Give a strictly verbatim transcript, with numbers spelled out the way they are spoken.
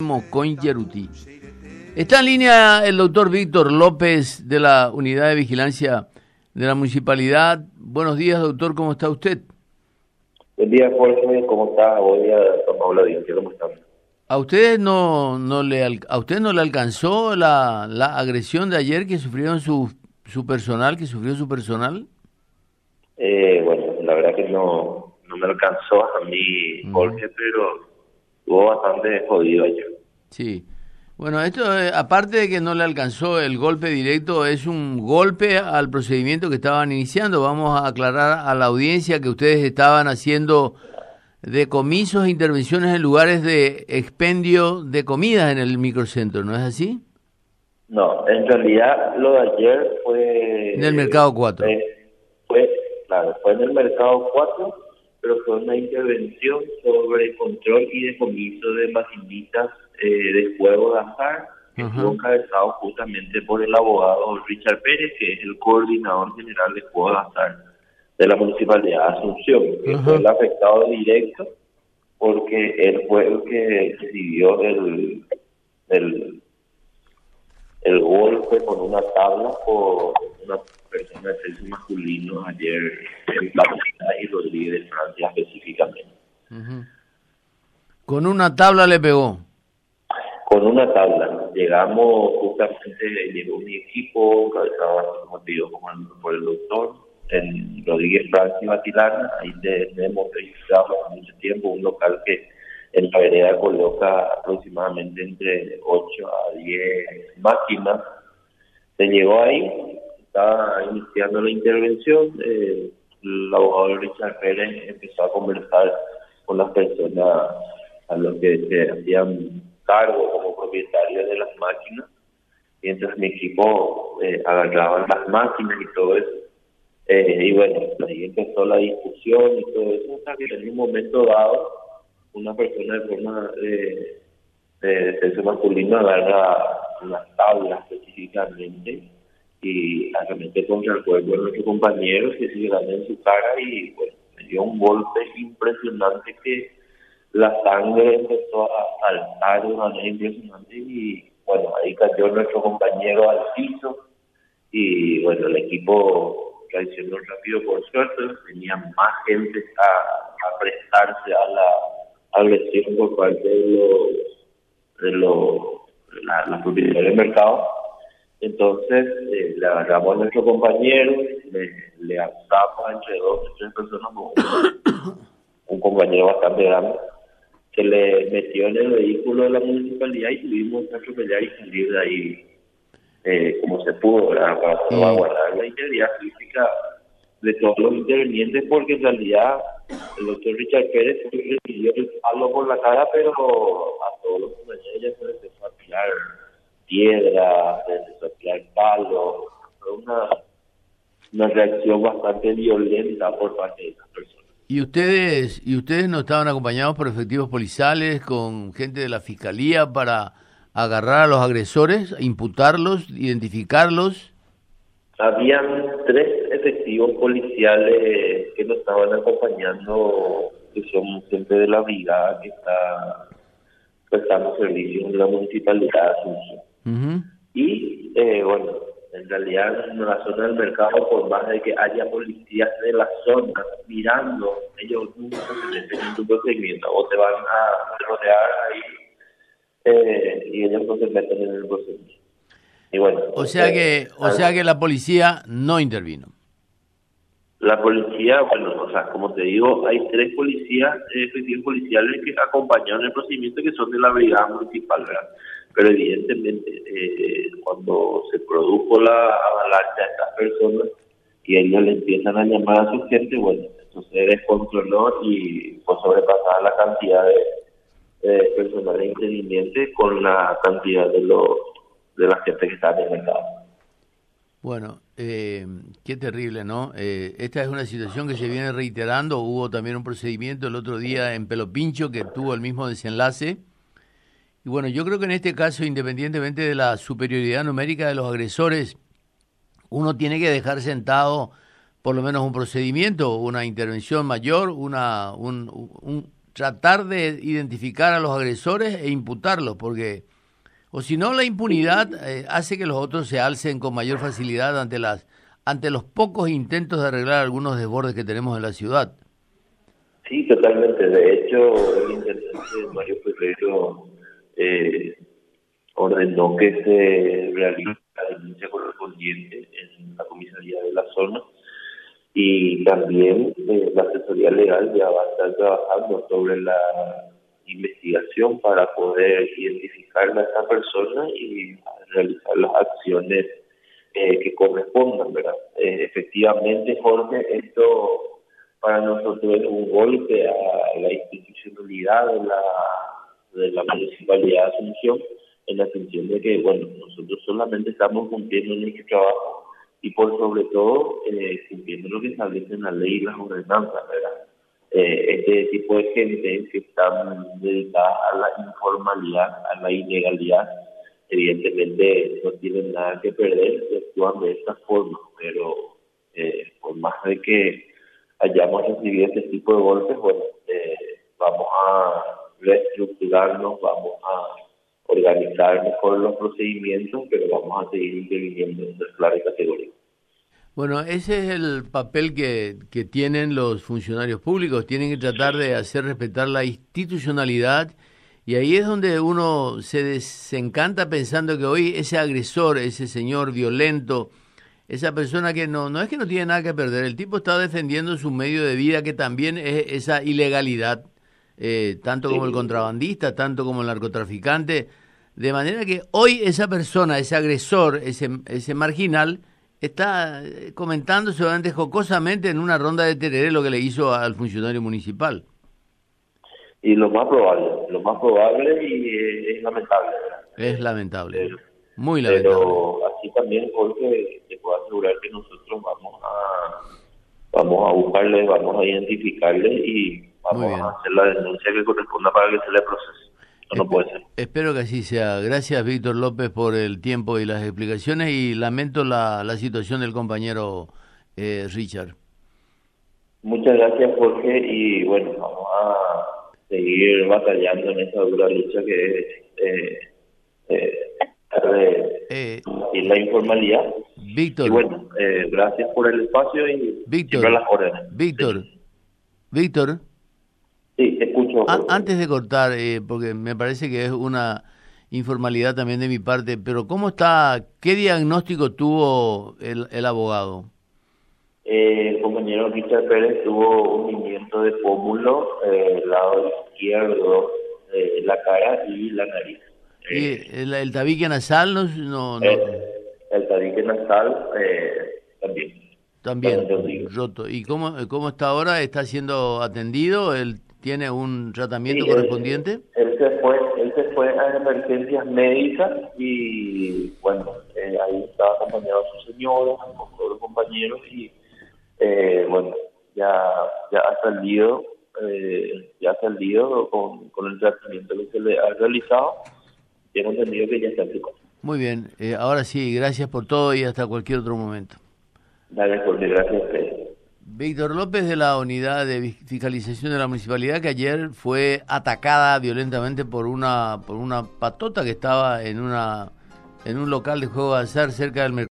Coincheruti. Está en línea el doctor Víctor López de la Unidad de Vigilancia de la Municipalidad. Buenos días, doctor, ¿cómo está usted? Buen día, Jorge, ¿cómo está? Buen día, Pablo Audiencia, ¿cómo está? ¿A usted no, no le a usted no le alcanzó la, la agresión de ayer que sufrieron su, su personal, que sufrió su personal? Eh, bueno, la verdad que no, no me alcanzó a mí, Jorge, uh-huh. pero estuvo bastante jodido ayer. Sí. Bueno, esto, eh, aparte de que no le alcanzó el golpe directo, es un golpe al procedimiento que estaban iniciando. Vamos a aclarar a la audiencia que ustedes estaban haciendo decomisos e intervenciones en lugares de expendio de comidas en el microcentro, ¿no es así? No, en realidad lo de ayer fue... En el Mercado cuatro. Fue, fue, claro, fue en el Mercado cuatro, pero fue una intervención sobre control y decomiso de maquinitas eh, de juego de azar, que uh-huh. estuvo encabezado justamente por el abogado Richard Pérez, que es el coordinador general de juego de azar de la Municipalidad de Asunción, que uh-huh. fue el afectado directo, porque él fue el que recibió el, el, el golpe con una tabla por una persona de sexo masculino ayer en Plaza y Rodríguez de Francia específicamente. Uh-huh. ¿Con una tabla le pegó? Con una tabla. Llegamos, justamente llegó mi equipo, encabezado como pidió como el, por el doctor, en Rodríguez Francia y Batilana. Ahí tenemos registrado hace mucho tiempo un local que en la vereda coloca aproximadamente entre ocho a diez máquinas. Se llegó ahí, estaba iniciando la intervención, eh, el abogado Richard Pérez empezó a conversar con las personas a los que se hacían cargo como propietarios de las máquinas, mientras mi equipo eh, agarraban las máquinas y todo eso. Eh, y bueno, ahí empezó la discusión y todo eso, hasta que en un momento dado, una persona de forma de, de sexo masculino agarra unas tablas específicamente y arremete contra el cuerpo de nuestro compañero, que se le en su cara y bueno, me dio un golpe impresionante que la sangre empezó a saltar de una manera impresionante y bueno, ahí cayó nuestro compañero al piso y bueno, el equipo reaccionó rápido por suerte, tenía más gente a, a prestarse a la agresión por parte de los de los de la, la propiedad del mercado. Entonces eh, le agarramos a nuestro compañero, le, le alzamos entre dos o tres personas, un, un compañero bastante grande, se le metió en el vehículo de la municipalidad y tuvimos que atropellar y salir de ahí eh, como se pudo, ¿verdad? Para salvaguardar sí. la integridad física de todos los intervinientes, porque en realidad el doctor Richard Pérez recibió el palo por la cara, pero a todos los compañeros ya se les empezó a tirar piedras, se les empezó a tirar palos. Fue una, una reacción bastante violenta por parte de esas personas. ¿Y ustedes y ustedes no estaban acompañados por efectivos policiales, con gente de la Fiscalía para agarrar a los agresores, imputarlos, identificarlos? Habían tres efectivos policiales que nos estaban acompañando, que son gente de la brigada que está prestando servicios en la municipalidad de Asunción. Uh-huh. Y, eh, bueno, en realidad en la zona del mercado, por más de que haya policías de la zona mirando, ellos nunca se meten en tu procedimiento, o te van a rodear ahí eh, y ellos no se meten en el procedimiento. Y bueno, o sea que, o sea que la policía no intervino. La policía, bueno, o sea, como te digo, hay tres policías, efectivos policiales que acompañaron el procedimiento, que son de la brigada municipal, ¿verdad? Pero evidentemente, eh, cuando se produjo la avalancha de estas personas y ellos le empiezan a llamar a su gente, bueno, esto se descontroló y fue sobrepasada la cantidad de, de personal interviniente con la cantidad de los de la gente que está en el mercado. Bueno, eh, qué terrible, ¿no? Eh, esta es una situación que se viene reiterando. Hubo también un procedimiento el otro día en Pelopincho que tuvo el mismo desenlace. Y bueno, yo creo que en este caso, independientemente de la superioridad numérica de los agresores, uno tiene que dejar sentado por lo menos un procedimiento, una intervención mayor, una un, un tratar de identificar a los agresores e imputarlos, porque o si no la impunidad eh, hace que los otros se alcen con mayor facilidad ante las ante los pocos intentos de arreglar algunos desbordes que tenemos en la ciudad. Sí, totalmente. De hecho, el intendente Mario Ferrero eh, ordenó que se realice la denuncia correspondiente en la comisaría de la zona, y también eh, la asesoría legal ya va a estar trabajando sobre la investigación para poder identificar a esa persona y realizar las acciones eh, que correspondan, ¿verdad? Eh, efectivamente, Jorge, esto para nosotros es un golpe a la institucionalidad de la, de la Municipalidad de Asunción, en la función de que, bueno, nosotros solamente estamos cumpliendo nuestro trabajo y por sobre todo eh, cumpliendo lo que establece la ley y las ordenanzas, ¿verdad? Eh, este tipo de gente que están dedicadas a la informalidad, a la ilegalidad, evidentemente no tienen nada que perder y actúan de esta forma, pero eh, por más de que hayamos recibido este tipo de golpes, bueno, eh, vamos a reestructurarnos, vamos a organizar mejor los procedimientos, pero vamos a seguir interviniendo en clara categoría. Bueno, ese es el papel que, que tienen los funcionarios públicos, tienen que tratar de hacer respetar la institucionalidad, y ahí es donde uno se desencanta pensando que hoy ese agresor, ese señor violento, esa persona que no no es que no tiene nada que perder, el tipo está defendiendo su medio de vida, que también es esa ilegalidad, eh, tanto como el contrabandista, tanto como el narcotraficante, de manera que hoy esa persona, ese agresor, ese, ese marginal, está comentando seguramente jocosamente en una ronda de tereré lo que le hizo al funcionario municipal. Y lo más probable, lo más probable y es, es lamentable, ¿verdad? Es lamentable, pero, muy lamentable. Pero así también, Jorge, te puedo asegurar que nosotros vamos a vamos a buscarle, vamos a identificarle y vamos a hacer la denuncia que corresponda para que se le procese. No, no puede ser. Espero que así sea. Gracias, Víctor López, por el tiempo y las explicaciones, y lamento la, la situación del compañero eh, Richard. Muchas gracias, Jorge, y bueno, vamos a seguir batallando en esa dura lucha que es eh, eh, de eh, la informalidad. Víctor. Y bueno, eh, gracias por el espacio y Víctor, siempre a las órdenes. Víctor, sí. Víctor. Sí, te escucho. A- antes de cortar, eh, porque me parece que es una informalidad también de mi parte, pero ¿cómo está, qué diagnóstico tuvo el, el abogado? Eh, el compañero Richard Pérez tuvo un hundimiento de pómulo, eh, el lado izquierdo, eh, la cara y la nariz. ¿Y Eh, el, el tabique nasal no? no, no el, el tabique nasal eh, también. también roto. ¿Y cómo, cómo está ahora? ¿Está siendo atendido? ¿Él tiene un tratamiento sí, correspondiente? Él, él, se fue, él se fue a emergencias médicas y bueno, eh, ahí estaba acompañado de su señora, con todos los compañeros y eh, bueno, ya, ya ha salido, eh, ya ha salido con, con el tratamiento que se le ha realizado. Tengo entendido que ya está en su casa. Muy bien, eh, ahora sí, gracias por todo y hasta cualquier otro momento. Dale, Jorge, gracias a ustedes. Víctor López, de la Unidad de Fiscalización de la Municipalidad, que ayer fue atacada violentamente por una por una patota que estaba en una en un local de juego de azar cerca del mercado.